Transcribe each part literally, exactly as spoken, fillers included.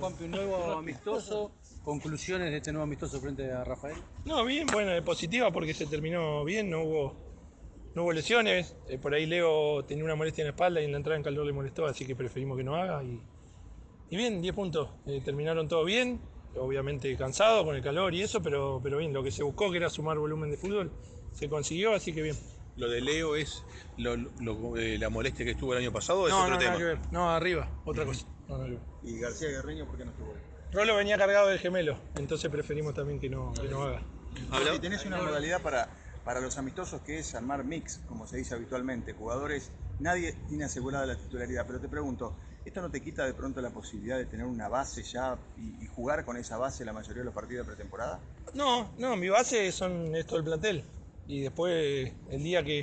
Juanpi, un nuevo amistoso. ¿Conclusiones de este nuevo amistoso frente a Rafael? No, bien, bueno, positiva porque se terminó bien, no hubo, no hubo lesiones. Eh, por ahí Leo tenía una molestia en la espalda y en la entrada en calor le molestó, así que preferimos que no haga. Y, y bien, diez puntos. Eh, terminaron todo bien, obviamente cansado con el calor y eso, pero, pero bien, lo que se buscó, que era sumar volumen de fútbol, se consiguió, así que bien. ¿Lo de Leo es lo, lo, eh, la molestia que estuvo el año pasado o es no, otro no, tema? Nada que ver. No, arriba, otra cosa. No, no, no. ¿Y García Guerreño por qué no estuvo? Rolo venía cargado del gemelo, entonces preferimos también que no, que no haga. Ahora, si tenés una modalidad para, para los amistosos que es armar mix, como se dice habitualmente, jugadores, nadie tiene asegurada la titularidad, pero te pregunto, ¿esto no te quita de pronto la posibilidad de tener una base ya y, y jugar con esa base la mayoría de los partidos de pretemporada? No, no, mi base son esto del plantel. Y después, el día que,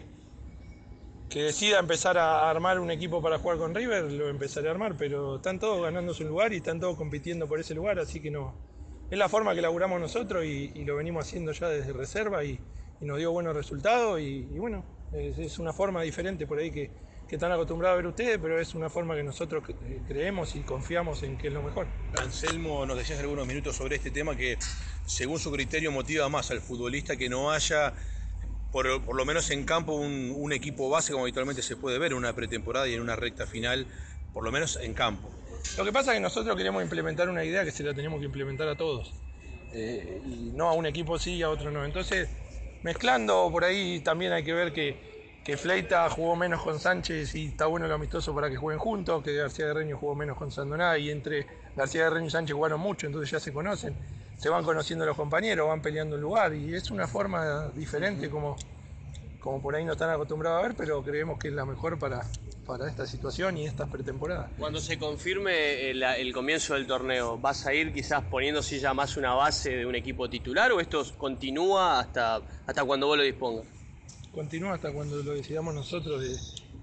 que decida empezar a armar un equipo para jugar con River, lo empezaré a armar, pero están todos ganando su lugar y están todos compitiendo por ese lugar, así que no. Es la forma que laburamos nosotros y, y lo venimos haciendo ya desde reserva y, y nos dio buenos resultados y, y bueno, es, es una forma diferente por ahí que, que están acostumbrados a ver ustedes, pero es una forma que nosotros creemos y confiamos en que es lo mejor. Anselmo, nos decías algunos minutos sobre este tema que según su criterio motiva más al futbolista que no haya, por, por lo menos en campo, un, un equipo base como habitualmente se puede ver en una pretemporada y en una recta final, por lo menos en campo. Lo que pasa es que nosotros queremos implementar una idea que se la tenemos que implementar a todos, eh, y no a un equipo sí y a otro no. Entonces, mezclando por ahí también hay que ver que, que Fleita jugó menos con Sánchez y está bueno lo amistoso para que jueguen juntos, que García Guerreño jugó menos con Sandoná y entre García Guerreño y Sánchez jugaron mucho, entonces ya se conocen, se van conociendo los compañeros, van peleando el lugar y es una forma diferente como, como por ahí no están acostumbrados a ver, pero creemos que es la mejor para... para esta situación y estas pretemporadas. Cuando se confirme el, el comienzo del torneo, ¿vas a ir quizás poniéndose ya más una base de un equipo titular o esto continúa hasta, hasta cuando vos lo dispongas? Continúa hasta cuando lo decidamos nosotros de,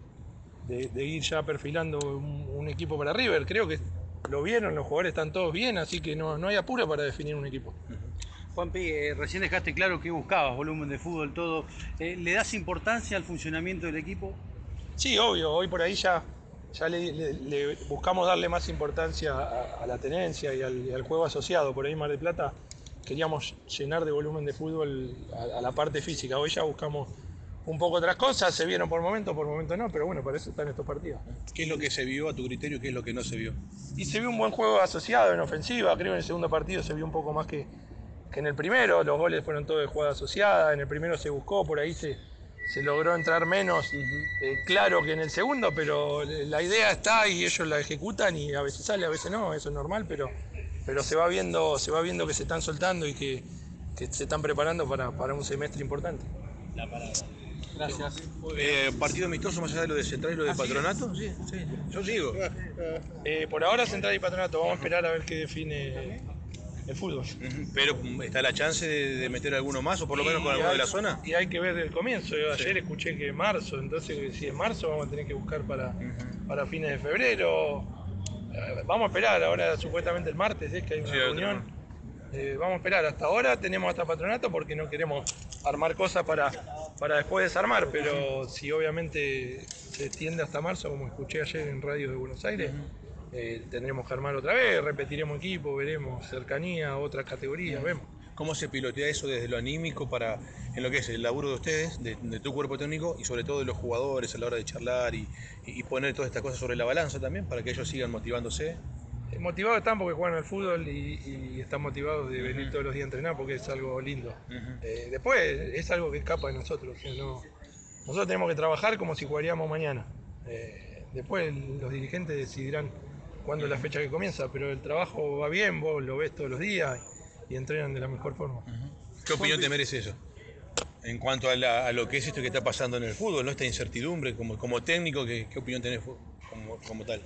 de, de ir ya perfilando un, un equipo para River. Creo que lo vieron, los jugadores están todos bien, así que no, no hay apuro para definir un equipo. Juanpi, eh, recién dejaste claro que buscabas, volumen de fútbol, todo. Eh, ¿Le das importancia al funcionamiento del equipo? Sí, obvio, hoy por ahí ya, ya le, le, le buscamos darle más importancia a, a la tenencia y al, y al juego asociado. Por ahí Mar del Plata queríamos llenar de volumen de fútbol a, a la parte física. Hoy ya buscamos un poco otras cosas, se vieron por momentos, por momentos no, pero bueno, para eso están estos partidos. ¿Qué es lo que se vio a tu criterio y qué es lo que no se vio? Y se vio un buen juego asociado en ofensiva, creo que en el segundo partido se vio un poco más que, que en el primero, los goles fueron todos de jugada asociada, en el primero se buscó, por ahí se... se logró entrar menos, uh-huh. eh, claro que en el segundo, pero la idea está y ellos la ejecutan y a veces sale, a veces no, eso es normal, pero, pero se va viendo, se va viendo que se están soltando y que, que se están preparando para, para un semestre importante. La palabra. Gracias. Eh, ¿Partido amistoso más allá de lo de Central y lo de Patronato? Sí, sí, yo sigo. Eh, por ahora Central y Patronato, vamos a esperar a ver qué define el fútbol. Pero ¿está la chance de, de meter alguno más o por lo menos con alguno hay, de la zona? Y hay que ver el comienzo. Yo ayer sí. escuché que marzo, entonces si es marzo vamos a tener que buscar para, uh-huh. para fines de febrero. Eh, vamos a esperar, ahora supuestamente el martes es que hay una sí, reunión. Eh, vamos a esperar, hasta ahora tenemos hasta Patronato porque no queremos armar cosas para, para después desarmar, pero si obviamente se extiende hasta marzo, como escuché ayer en radio de Buenos Aires, uh-huh. Eh, tendremos que armar otra vez, repetiremos equipo, veremos cercanía, otras categorías, uh-huh. vemos. ¿Cómo se pilotea eso desde lo anímico para en lo que es el laburo de ustedes, de, de tu cuerpo técnico y sobre todo de los jugadores a la hora de charlar y, y poner todas estas cosas sobre la balanza también para que ellos sigan motivándose? Eh, motivados están porque juegan al fútbol y, y están motivados de venir uh-huh. todos los días a entrenar porque es algo lindo. Uh-huh. Eh, después es algo que escapa de nosotros, o sea, no, nosotros tenemos que trabajar como si jugaríamos mañana. Eh, después los dirigentes decidirán cuándo es la fecha que comienza, pero el trabajo va bien, vos lo ves todos los días y entrenan de la mejor forma. Uh-huh. ¿Qué opinión te merece eso? En cuanto a, la, a lo que es esto que está pasando en el fútbol, ¿no? Esta incertidumbre, como, como técnico, ¿qué, qué opinión tenés como, como tal?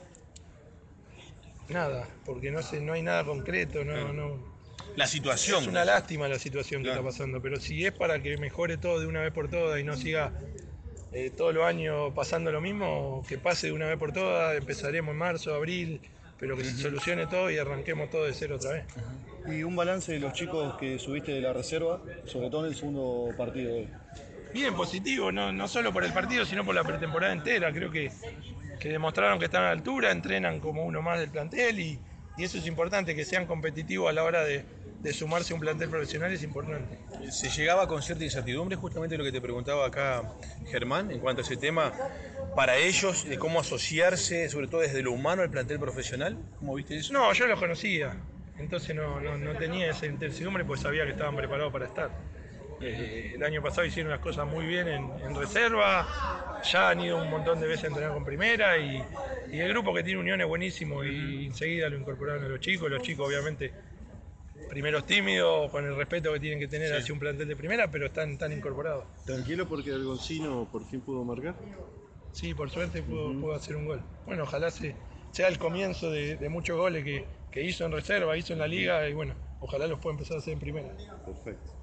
Nada, porque no sé, no hay nada concreto, no, claro. no. La situación. Es una lástima la situación claro. que está pasando, pero si es para que mejore todo de una vez por todas y no siga Eh, todos los años pasando lo mismo, que pase de una vez por todas, empezaremos en marzo, abril, pero que se solucione todo y arranquemos todo de cero otra vez. Y un balance de los chicos que subiste de la reserva, sobre todo en el segundo partido de hoy. Bien, positivo, no, no solo por el partido, sino por la pretemporada entera. Creo que, que demostraron que están a la altura, entrenan como uno más del plantel y, y eso es importante, que sean competitivos a la hora de, de sumarse a un plantel profesional es importante. Se llegaba con cierta incertidumbre, justamente lo que te preguntaba acá Germán, en cuanto a ese tema, para ellos, de cómo asociarse, sobre todo desde lo humano, al plantel profesional. ¿Cómo viste eso? No, yo los conocía, entonces no, no, no tenía esa incertidumbre, pues sabía que estaban preparados para estar. Eh, el año pasado hicieron las cosas muy bien en, en reserva, ya han ido un montón de veces a entrenar con primera y, y el grupo que tiene unión es buenísimo y enseguida lo incorporaron a los chicos, los chicos obviamente primeros tímidos, con el respeto que tienen que tener sí. hacia un plantel de primera, pero están, están incorporados. ¿Tranquilo porque Algoncino por fin pudo marcar? Sí, por suerte pudo, uh-huh. pudo hacer un gol. Bueno, ojalá se, sea el comienzo de, de muchos goles que, que hizo en reserva, hizo en la liga y bueno, ojalá los pueda empezar a hacer en primera. Perfecto.